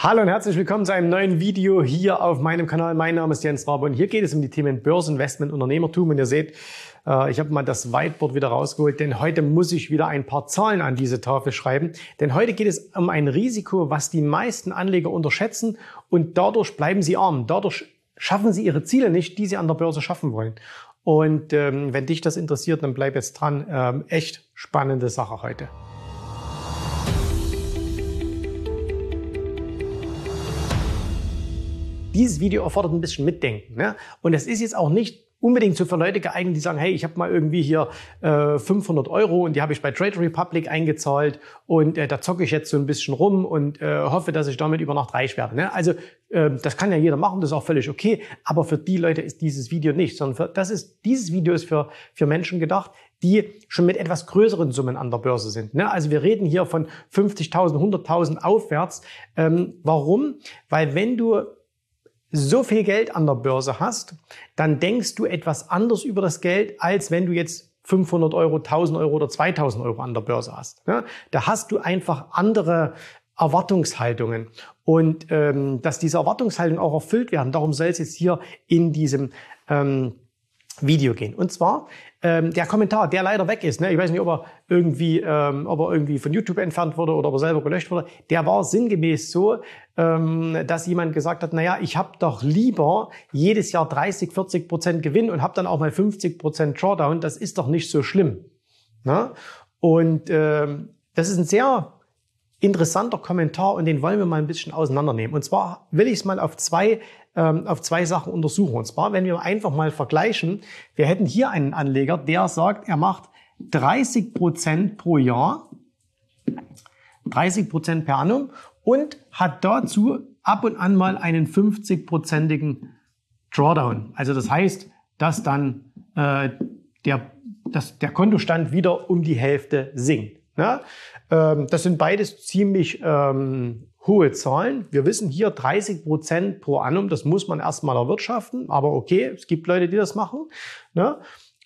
Hallo und herzlich willkommen zu einem neuen Video hier auf meinem Kanal. Mein Name ist Jens Rabe und hier geht es um die Themen Börseninvestment, Unternehmertum. Und ihr seht, ich habe mal das Whiteboard wieder rausgeholt, denn heute muss ich wieder ein paar Zahlen an diese Tafel schreiben. Denn heute geht es um ein Risiko, was die meisten Anleger unterschätzen und dadurch bleiben sie arm. Dadurch schaffen sie ihre Ziele nicht, die sie an der Börse schaffen wollen. Und wenn dich das interessiert, dann bleib jetzt dran. Echt spannende Sache heute. Dieses Video erfordert ein bisschen Mitdenken, ne? Und es ist jetzt auch nicht unbedingt so für Leute geeignet, die sagen, hey, ich habe mal irgendwie hier 500 Euro und die habe ich bei Trade Republic eingezahlt und da zocke ich jetzt so ein bisschen rum und hoffe, dass ich damit über Nacht reich werde. Ne? Also das kann ja jeder machen, das ist auch völlig okay, aber für die Leute ist dieses Video nicht, sondern dieses Video ist für Menschen gedacht, die schon mit etwas größeren Summen an der Börse sind. Ne? Also wir reden hier von 50.000, 100.000 aufwärts. Warum? Weil wenn du so viel Geld an der Börse hast, dann denkst du etwas anders über das Geld, als wenn du jetzt 500 Euro, 1000 Euro oder 2000 Euro an der Börse hast. Ja, da hast du einfach andere Erwartungshaltungen. Und dass diese Erwartungshaltungen auch erfüllt werden, darum soll es jetzt hier in diesem Video gehen. Und zwar der Kommentar, der leider weg ist. Ne? Ich weiß nicht, ob er irgendwie von YouTube entfernt wurde oder ob er selber gelöscht wurde. Der war sinngemäß so, dass jemand gesagt hat, naja, ich habe doch lieber jedes Jahr 30-40% Gewinn und habe dann auch mal 50% Drawdown. Das ist doch nicht so schlimm. Ne? Und das ist ein sehr interessanter Kommentar und den wollen wir mal ein bisschen auseinandernehmen. Und zwar will ich es mal auf zwei Sachen untersuchen. Und zwar, wenn wir einfach mal vergleichen, wir hätten hier einen Anleger, der sagt, er macht 30% pro Jahr, 30% per annum und hat dazu ab und an mal einen 50%igen Drawdown. Also das heißt, dass dann der Kontostand wieder um die Hälfte sinkt. Ja? Das sind beides ziemlich hohe Zahlen. Wir wissen hier 30% pro annum, das muss man erstmal erwirtschaften, aber okay, es gibt Leute, die das machen. Ne?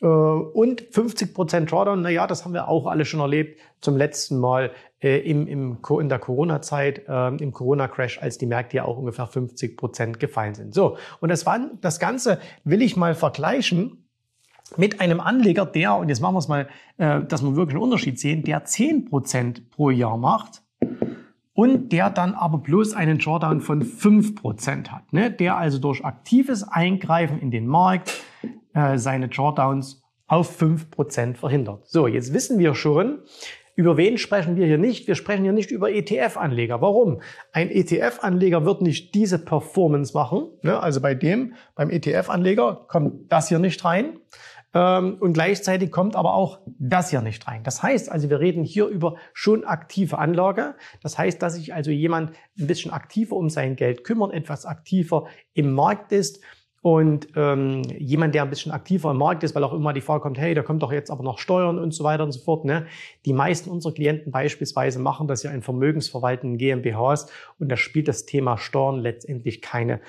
Und 50% Drawdown, naja, das haben wir auch alle schon erlebt, zum letzten Mal in der Corona-Zeit, im Corona-Crash, als die Märkte ja auch ungefähr 50% gefallen sind. So, und das Ganze will ich mal vergleichen mit einem Anleger, der, und jetzt machen wir es mal, dass wir wirklich einen Unterschied sehen, der 10% pro Jahr macht und der dann aber bloß einen Drawdown von 5% hat. Ne? Der also durch aktives Eingreifen in den Markt seine Drawdowns auf 5% verhindert. So, jetzt wissen wir schon, über wen sprechen wir hier nicht? Wir sprechen hier nicht über ETF-Anleger. Warum? Ein ETF-Anleger wird nicht diese Performance machen. Ne? Also beim ETF-Anleger kommt das hier nicht rein. Und gleichzeitig kommt aber auch das hier nicht rein. Das heißt also, wir reden hier über schon aktive Anlage. Das heißt, dass sich also jemand ein bisschen aktiver um sein Geld kümmert, etwas aktiver im Markt ist. Und jemand, der ein bisschen aktiver im Markt ist, weil auch immer die Frage kommt, hey, da kommt doch jetzt aber noch Steuern und so weiter und so fort. Ne? Die meisten unserer Klienten beispielsweise machen das ja in vermögensverwaltenden GmbHs und da spielt das Thema Steuern letztendlich keine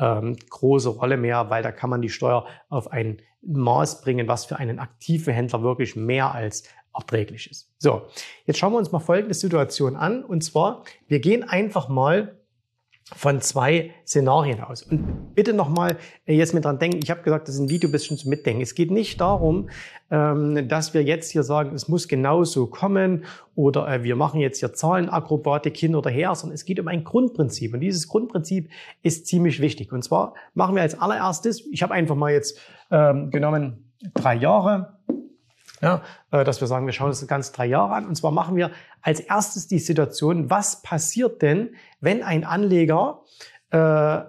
große Rolle mehr, weil da kann man die Steuer auf ein Maß bringen, was für einen aktiven Händler wirklich mehr als erträglich ist. So, jetzt schauen wir uns mal folgende Situation an. Und zwar, wir gehen einfach mal von zwei Szenarien aus. Und bitte nochmal jetzt mit dran denken, ich habe gesagt, das ist ein Video ein bisschen zum Mitdenken. Es geht nicht darum, dass wir jetzt hier sagen, es muss genau so kommen oder wir machen jetzt hier Zahlenakrobatik hin oder her, sondern es geht um ein Grundprinzip. Und dieses Grundprinzip ist ziemlich wichtig. Und zwar machen wir als allererstes, ich habe einfach mal jetzt genommen 3 Jahre, ja, dass wir sagen, wir schauen uns das Ganze 3 Jahre an. Und zwar machen wir als erstes die Situation, was passiert denn, wenn ein Anleger am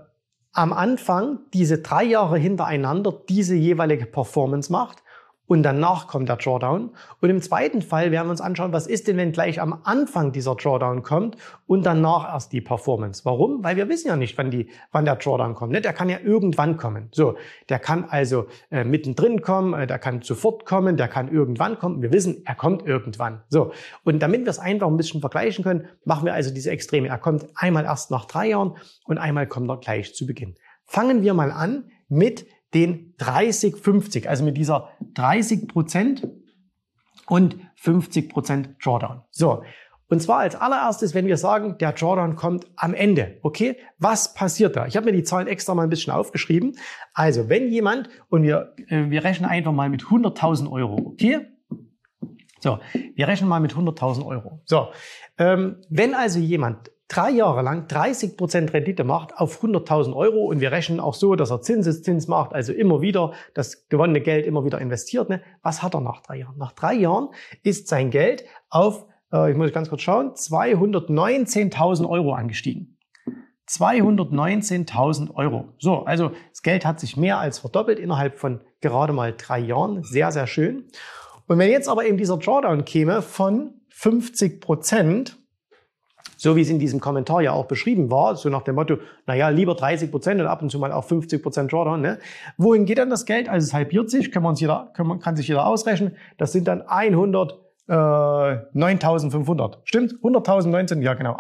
Anfang diese 3 Jahre hintereinander diese jeweilige Performance macht und danach kommt der Drawdown. Und im zweiten Fall werden wir uns anschauen, was ist denn, wenn gleich am Anfang dieser Drawdown kommt und danach erst die Performance. Warum? Weil wir wissen ja nicht, wann der Drawdown kommt. Ne? Der kann ja irgendwann kommen. So, der kann also mittendrin kommen, der kann sofort kommen, der kann irgendwann kommen. Wir wissen, er kommt irgendwann. So, und damit wir es einfach ein bisschen vergleichen können, machen wir also diese Extreme. Er kommt einmal erst nach 3 Jahren und einmal kommt er gleich zu Beginn. Fangen wir mal an mit den 30-50, also mit dieser 30% und 50% Drawdown. So, Und zwar als allererstes, wenn wir sagen, der Drawdown kommt am Ende. Okay, was passiert da? Ich habe mir die Zahlen extra mal ein bisschen aufgeschrieben. Also wenn jemand, und wir rechnen einfach mal mit 100.000 Euro, okay? So, wir rechnen mal mit 100.000 Euro. So, wenn also jemand 3 Jahre lang 30% Rendite macht auf 100.000 Euro und wir rechnen auch so, dass er Zinseszins macht, also immer wieder das gewonnene Geld immer wieder investiert, ne? Was hat er nach 3 Jahren? Nach 3 Jahren ist sein Geld auf, ich muss ganz kurz schauen, 219.000 Euro angestiegen. 219.000 Euro. So, also das Geld hat sich mehr als verdoppelt innerhalb von gerade mal 3 Jahren. Sehr, sehr schön. Und wenn jetzt aber eben dieser Drawdown käme von 50%, so wie es in diesem Kommentar ja auch beschrieben war, so nach dem Motto, naja, lieber 30% und ab und zu mal auch 50% Drawdown, ne? Wohin geht dann das Geld? Also es halbiert sich, kann sich jeder ausrechnen. Das sind dann 109.500. Stimmt? 100.019, ja genau.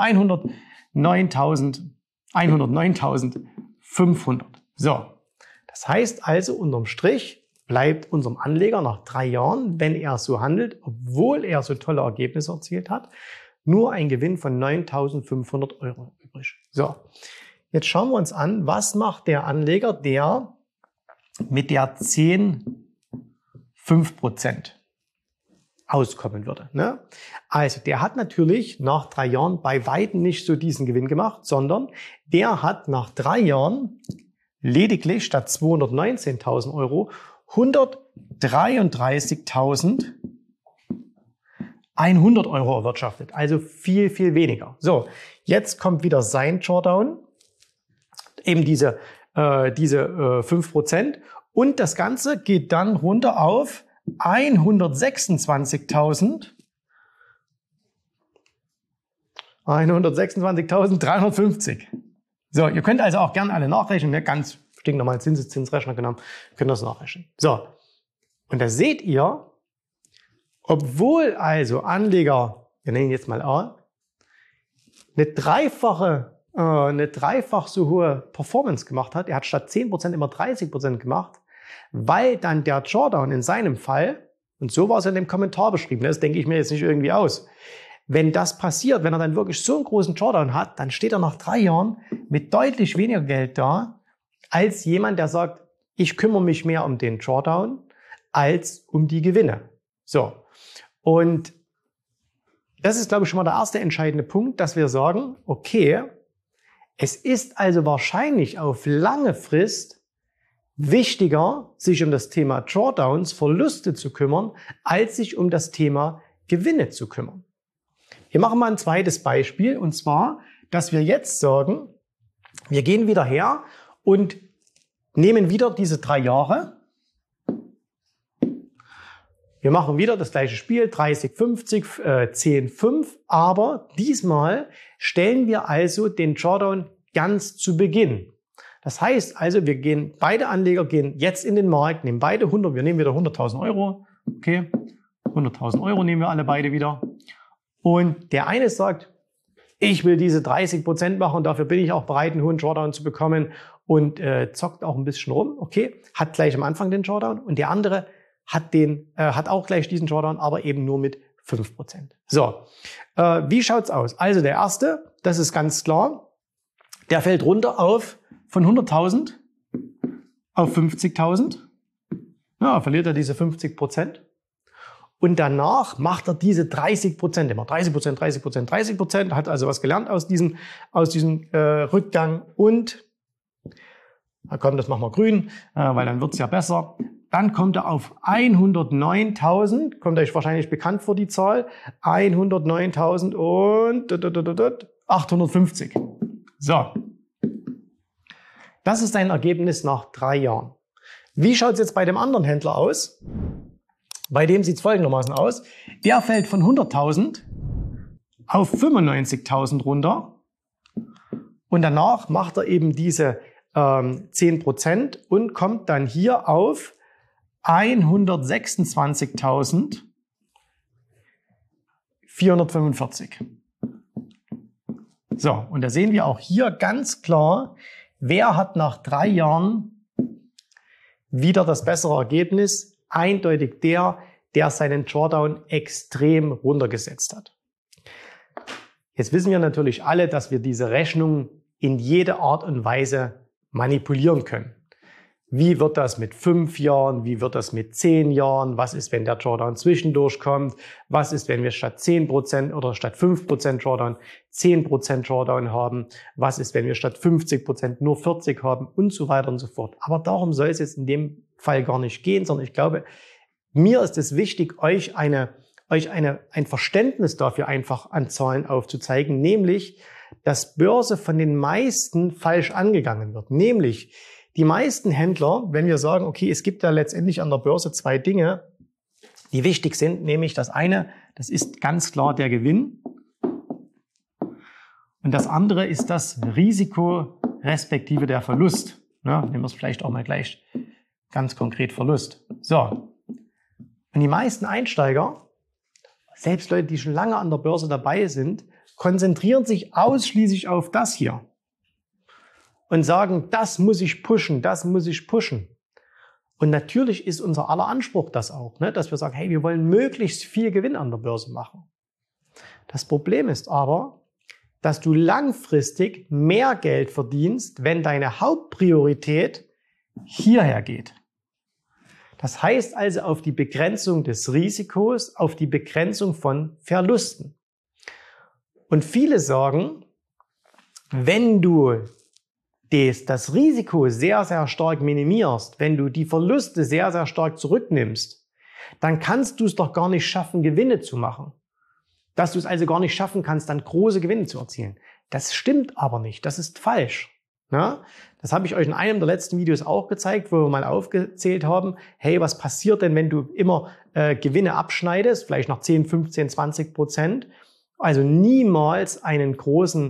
109.500. So. Das heißt also, unterm Strich bleibt unserem Anleger nach 3 Jahren, wenn er so handelt, obwohl er so tolle Ergebnisse erzielt hat, nur ein Gewinn von 9.500 Euro übrig. So, jetzt schauen wir uns an, was macht der Anleger, der mit der 5% auskommen würde. Ne? Also der hat natürlich nach 3 Jahren bei weitem nicht so diesen Gewinn gemacht, sondern der hat nach 3 Jahren lediglich statt 219.000 Euro 133.100 Euro erwirtschaftet, also viel, viel weniger. So, jetzt kommt wieder sein Drawdown, eben diese 5%, und das Ganze geht dann runter auf 126.350. So, ihr könnt also auch gerne alle nachrechnen, ne? Ganz stinknormal Zinseszinsrechner genommen, könnt das nachrechnen. So, und da seht ihr, obwohl also Anleger, wir nennen ihn jetzt mal A, eine dreifach so hohe Performance gemacht hat, er hat statt 10% immer 30% gemacht, weil dann der Drawdown in seinem Fall, und so war es in dem Kommentar beschrieben, das denke ich mir jetzt nicht irgendwie aus, wenn das passiert, wenn er dann wirklich so einen großen Drawdown hat, dann steht er nach 3 Jahren mit deutlich weniger Geld da, als jemand, der sagt, ich kümmere mich mehr um den Drawdown als um die Gewinne. So. Und das ist, glaube ich, schon mal der erste entscheidende Punkt, dass wir sagen, okay, es ist also wahrscheinlich auf lange Frist wichtiger, sich um das Thema Drawdowns, Verluste zu kümmern, als sich um das Thema Gewinne zu kümmern. Wir machen mal ein zweites Beispiel, und zwar, dass wir jetzt sagen, wir gehen wieder her und nehmen wieder diese 3 Jahre. Wir machen wieder das gleiche Spiel, 30, 50, 10, 5, aber diesmal stellen wir also den Drawdown ganz zu Beginn. Das heißt also, beide Anleger gehen jetzt in den Markt, nehmen beide 100, wir nehmen wieder 100.000 Euro, okay, 100.000 Euro nehmen wir alle beide wieder. Und der eine sagt, ich will diese 30% machen und dafür bin ich auch bereit, einen hohen Drawdown zu bekommen, und zockt auch ein bisschen rum, okay, hat gleich am Anfang den Drawdown, und der andere hat auch gleich diesen Drawdown, aber eben nur mit 5%. So, wie schaut's aus? Also der erste, das ist ganz klar, der fällt runter von 100.000 auf 50.000. Ja, verliert er diese 50%. Und danach macht er diese 30%, immer 30%, 30%, 30%, hat also was gelernt aus diesem Rückgang, und na komm, das machen wir grün, weil dann wird's ja besser. Dann kommt er auf 109.000, kommt euch wahrscheinlich bekannt vor die Zahl, 109.000 und 850. So, das ist sein Ergebnis nach 3 Jahren. Wie schaut es jetzt bei dem anderen Händler aus? Bei dem sieht es folgendermaßen aus. Der fällt von 100.000 auf 95.000 runter, und danach macht er eben diese 10% und kommt dann hier auf 126.445. So, und da sehen wir auch hier ganz klar, wer hat nach 3 Jahren wieder das bessere Ergebnis? Eindeutig der seinen Drawdown extrem runtergesetzt hat. Jetzt wissen wir natürlich alle, dass wir diese Rechnung in jede Art und Weise manipulieren können. Wie wird das mit 5 Jahren? Wie wird das mit 10 Jahren? Was ist, wenn der Drawdown zwischendurch kommt? Was ist, wenn wir statt 10% oder statt 5% Drawdown 10% Drawdown haben? Was ist, wenn wir statt 50% nur 40 haben? Und so weiter und so fort. Aber darum soll es jetzt in dem Fall gar nicht gehen, sondern ich glaube, mir ist es wichtig, euch ein Verständnis dafür einfach an Zahlen aufzuzeigen, nämlich, dass Börse von den meisten falsch angegangen wird. Nämlich, die meisten Händler, wenn wir sagen, okay, es gibt ja letztendlich an der Börse 2 Dinge, die wichtig sind, nämlich das eine, das ist ganz klar der Gewinn und das andere ist das Risiko respektive der Verlust. Ja, nehmen wir es vielleicht auch mal gleich ganz konkret Verlust. So, und die meisten Einsteiger, selbst Leute, die schon lange an der Börse dabei sind, konzentrieren sich ausschließlich auf das hier. Und sagen, das muss ich pushen, das muss ich pushen. Und natürlich ist unser aller Anspruch das auch, ne? Dass wir sagen, hey, wir wollen möglichst viel Gewinn an der Börse machen. Das Problem ist aber, dass du langfristig mehr Geld verdienst, wenn deine Hauptpriorität hierher geht. Das heißt also auf die Begrenzung des Risikos, auf die Begrenzung von Verlusten. Und viele sagen, wenn du das Risiko sehr, sehr stark minimierst, wenn du die Verluste sehr, sehr stark zurücknimmst, dann kannst du es doch gar nicht schaffen, Gewinne zu machen. Dass du es also gar nicht schaffen kannst, dann große Gewinne zu erzielen. Das stimmt aber nicht, das ist falsch. Ja? Das habe ich euch in einem der letzten Videos auch gezeigt, wo wir mal aufgezählt haben, hey, was passiert denn, wenn du immer Gewinne abschneidest, vielleicht nach 10, 15, 20%, also niemals einen großen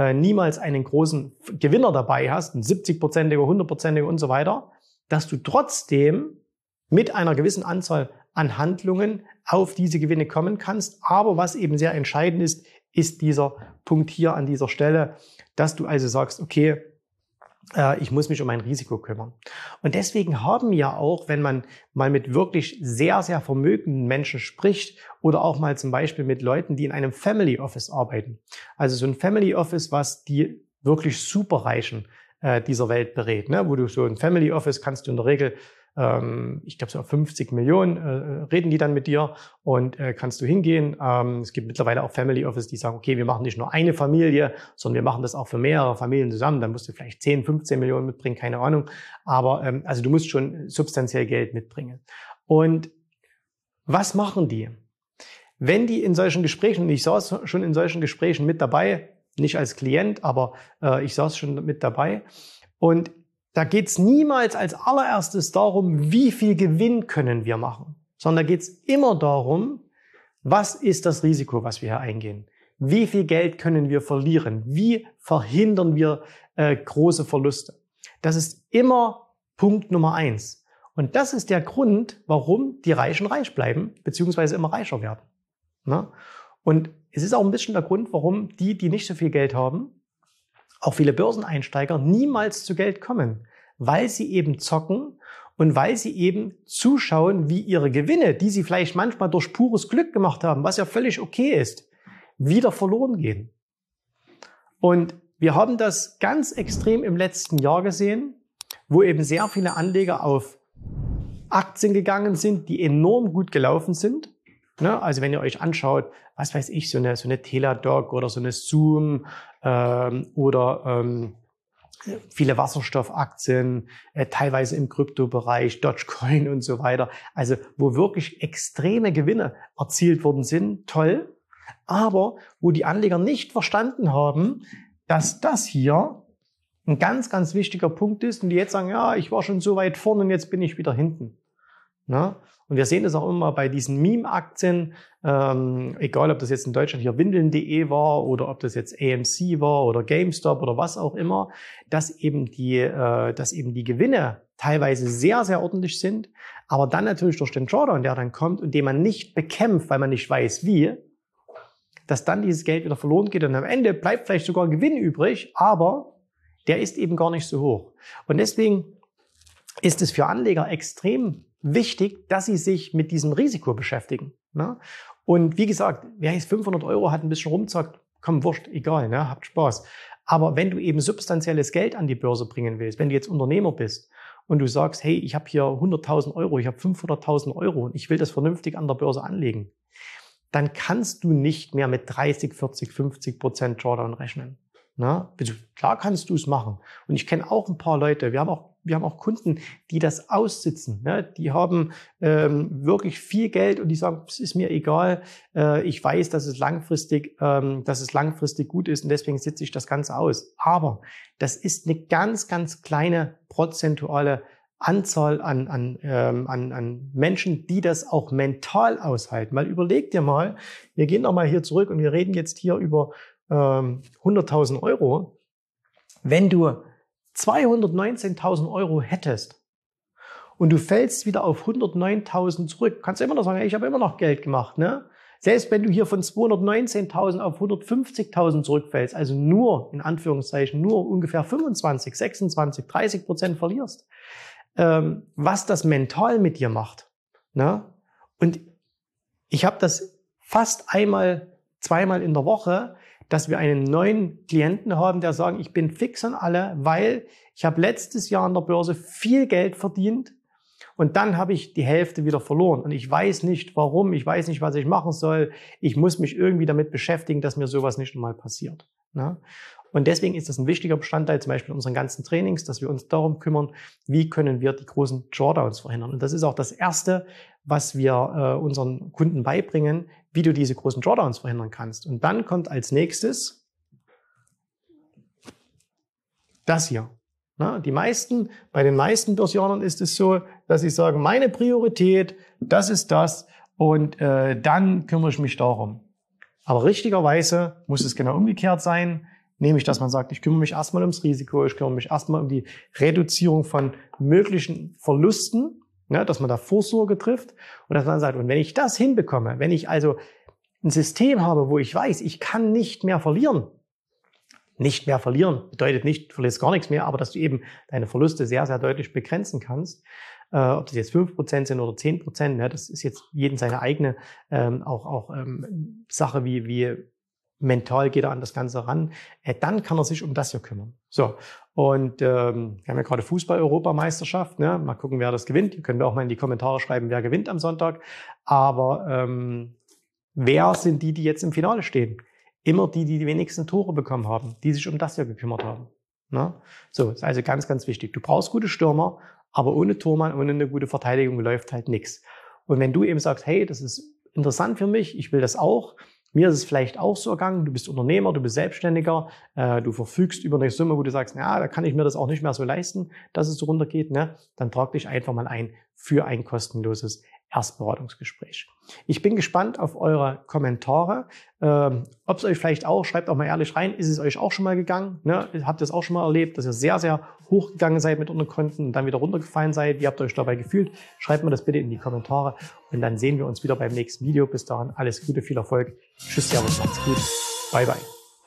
Gewinner dabei hast, einen 70%iger, 100%iger und so weiter, dass du trotzdem mit einer gewissen Anzahl an Handlungen auf diese Gewinne kommen kannst. Aber was eben sehr entscheidend ist, ist dieser Punkt hier an dieser Stelle, dass du also sagst, okay, ich muss mich um mein Risiko kümmern. Und deswegen haben ja auch, wenn man mal mit wirklich sehr, sehr vermögenden Menschen spricht oder auch mal zum Beispiel mit Leuten, die in einem Family Office arbeiten. Also so ein Family Office, was die wirklich Superreichen dieser Welt berät. Ne? Wo du so ein Family Office kannst du in der Regel, ich glaube so 50 Millionen reden die dann mit dir und kannst du hingehen. Es gibt mittlerweile auch Family Office, die sagen, okay, wir machen nicht nur eine Familie, sondern wir machen das auch für mehrere Familien zusammen. Dann musst du vielleicht 10, 15 Millionen mitbringen, keine Ahnung. Aber also du musst schon substanziell Geld mitbringen. Und was machen die? Wenn die in solchen Gesprächen, und ich saß schon in solchen Gesprächen mit dabei, nicht als Klient, aber ich saß schon mit dabei, und da geht's niemals als allererstes darum, wie viel Gewinn können wir machen, sondern da geht's immer darum, was ist das Risiko, was wir hier eingehen? Wie viel Geld können wir verlieren? Wie verhindern wir große Verluste? Das ist immer Punkt Nummer 1. Und das ist der Grund, warum die Reichen reich bleiben, beziehungsweise immer reicher werden. Na? Und es ist auch ein bisschen der Grund, warum die nicht so viel Geld haben, auch viele Börseneinsteiger niemals zu Geld kommen, weil sie eben zocken und weil sie eben zuschauen, wie ihre Gewinne, die sie vielleicht manchmal durch pures Glück gemacht haben, was ja völlig okay ist, wieder verloren gehen. Und wir haben das ganz extrem im letzten Jahr gesehen, wo eben sehr viele Anleger auf Aktien gegangen sind, die enorm gut gelaufen sind. Also wenn ihr euch anschaut, was weiß ich, so eine Teladoc oder so eine Zoom oder viele Wasserstoffaktien, teilweise im Kryptobereich, Dogecoin und so weiter. Also wo wirklich extreme Gewinne erzielt worden sind, toll. Aber wo die Anleger nicht verstanden haben, dass das hier ein ganz, ganz wichtiger Punkt ist und die jetzt sagen, ja, ich war schon so weit vorne und jetzt bin ich wieder hinten. Na? Und wir sehen das auch immer bei diesen Meme-Aktien, egal ob das jetzt in Deutschland hier Windeln.de war oder ob das jetzt AMC war oder GameStop oder was auch immer, dass eben die Gewinne teilweise sehr, sehr ordentlich sind, aber dann natürlich durch den Drawdown, der dann kommt und den man nicht bekämpft, weil man nicht weiß wie, dass dann dieses Geld wieder verloren geht und am Ende bleibt vielleicht sogar Gewinn übrig, aber der ist eben gar nicht so hoch. Und deswegen ist es für Anleger extrem wichtig, dass sie sich mit diesem Risiko beschäftigen. Ne? Und wie gesagt, wer jetzt 500 € hat, ein bisschen rumzockt, komm, wurscht, egal, ne? Habt Spaß. Aber wenn du eben substanzielles Geld an die Börse bringen willst, wenn du jetzt Unternehmer bist und du sagst, hey, ich habe hier 100.000 Euro, ich habe 500.000 Euro und ich will das vernünftig an der Börse anlegen, dann kannst du nicht mehr mit 30, 40, 50% Drawdown rechnen. Na, also klar kannst du es machen. Und ich kenne auch ein paar Leute, wir haben auch Kunden, die das aussitzen. Ne? Die haben wirklich viel Geld und die sagen, es ist mir egal, ich weiß, dass es langfristig gut ist und deswegen sitze ich das Ganze aus. Aber das ist eine ganz, ganz kleine prozentuale Anzahl an Menschen, die das auch mental aushalten. Weil überleg dir mal, wir gehen nochmal hier zurück und wir reden jetzt hier über 100.000 Euro. Wenn du 219.000 Euro hättest und du fällst wieder auf 109.000 zurück, kannst du immer noch sagen, hey, ich habe immer noch Geld gemacht. Ne? Selbst wenn du hier von 219.000 auf 150.000 zurückfällst, also nur, in Anführungszeichen, nur ungefähr 25, 26, 30% verlierst, was das mental mit dir macht. Ne? Und ich habe das fast zweimal in der Woche, dass wir einen neuen Klienten haben, der sagt, ich bin fix an alle, weil ich habe letztes Jahr an der Börse viel Geld verdient und dann habe ich die Hälfte wieder verloren. Und ich weiß nicht warum, ich weiß nicht, was ich machen soll. Ich muss mich irgendwie damit beschäftigen, dass mir sowas nicht nochmal passiert. Ne? Und deswegen ist das ein wichtiger Bestandteil zum Beispiel in unseren ganzen Trainings, dass wir uns darum kümmern, wie können wir die großen Drawdowns verhindern. Und das ist auch das Erste, was wir unseren Kunden beibringen, wie du diese großen Drawdowns verhindern kannst. Und dann kommt als nächstes das hier. Na, bei den meisten Börsianern ist es so, dass sie sagen, meine Priorität, das ist das und dann kümmere ich mich darum. Aber richtigerweise muss es genau umgekehrt sein, nämlich, dass man sagt, ich kümmere mich erstmal ums Risiko, ich kümmere mich erstmal um die Reduzierung von möglichen Verlusten, ne, dass man da Vorsorge trifft und dass man sagt, und wenn ich das hinbekomme, wenn ich also ein System habe, wo ich weiß, ich kann nicht mehr verlieren. Nicht mehr verlieren bedeutet nicht, du verlierst gar nichts mehr, aber dass du eben deine Verluste sehr, sehr deutlich begrenzen kannst. Ob das jetzt 5% sind oder 10%, ne, das ist jetzt jedem seine eigene Sache, wie mental geht er an das Ganze ran. Dann kann er sich um das hier kümmern. So, und wir haben ja gerade Fußball-Europameisterschaft. Ne? Mal gucken, wer das gewinnt. Ihr könnt auch mal in die Kommentare schreiben, wer gewinnt am Sonntag. Aber wer sind die jetzt im Finale stehen? Immer die wenigsten Tore bekommen haben, die sich um das hier gekümmert haben. Ne? So, ist also ganz, ganz wichtig. Du brauchst gute Stürmer, aber ohne Tormann, ohne eine gute Verteidigung läuft halt nichts. Und wenn du eben sagst, hey, das ist interessant für mich, ich will das auch, mir ist es vielleicht auch so ergangen, du bist Unternehmer, du bist Selbstständiger, du verfügst über eine Summe, wo du sagst, na, da kann ich mir das auch nicht mehr so leisten, dass es so runtergeht, ne? Dann trag dich einfach mal ein für ein kostenloses Erstberatungsgespräch. Ich bin gespannt auf eure Kommentare. Ob es euch vielleicht auch, schreibt auch mal ehrlich rein, ist es euch auch schon mal gegangen? Ne? Habt ihr es auch schon mal erlebt, dass ihr sehr, sehr hochgegangen seid mit euren Konten und dann wieder runtergefallen seid? Wie habt ihr euch dabei gefühlt? Schreibt mir das bitte in die Kommentare und dann sehen wir uns wieder beim nächsten Video. Bis dahin alles Gute, viel Erfolg. Tschüss, servus, macht's gut. Bye, bye.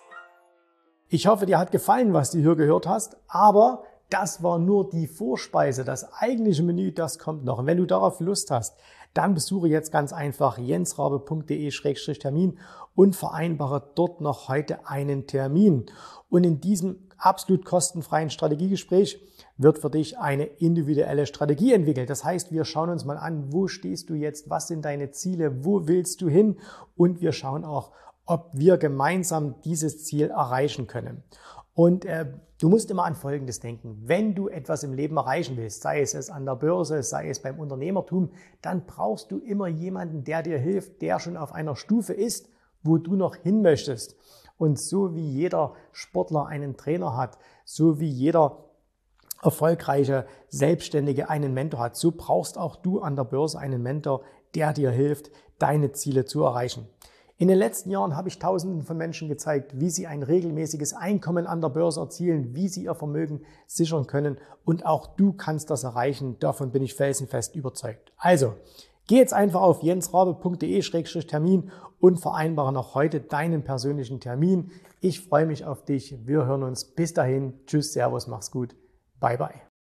Ich hoffe, dir hat gefallen, was du hier gehört hast, aber das war nur die Vorspeise. Das eigentliche Menü, das kommt noch. Und wenn du darauf Lust hast, dann besuche jetzt ganz einfach jensrabe.de/Termin und vereinbare dort noch heute einen Termin. Und in diesem absolut kostenfreien Strategiegespräch wird für dich eine individuelle Strategie entwickelt. Das heißt, wir schauen uns mal an, wo stehst du jetzt, was sind deine Ziele, wo willst du hin? Und wir schauen auch, ob wir gemeinsam dieses Ziel erreichen können. Und du musst immer an Folgendes denken. Wenn du etwas im Leben erreichen willst, sei es an der Börse, sei es beim Unternehmertum, dann brauchst du immer jemanden, der dir hilft, der schon auf einer Stufe ist, wo du noch hin möchtest. Und so wie jeder Sportler einen Trainer hat, so wie jeder erfolgreiche Selbstständige einen Mentor hat, so brauchst auch du an der Börse einen Mentor, der dir hilft, deine Ziele zu erreichen. In den letzten Jahren habe ich Tausenden von Menschen gezeigt, wie sie ein regelmäßiges Einkommen an der Börse erzielen, wie sie ihr Vermögen sichern können und auch du kannst das erreichen. Davon bin ich felsenfest überzeugt. Also, geh jetzt einfach auf jensrabe.de/Termin und vereinbare noch heute deinen persönlichen Termin. Ich freue mich auf dich. Wir hören uns. Bis dahin. Tschüss, Servus, mach's gut. Bye, bye.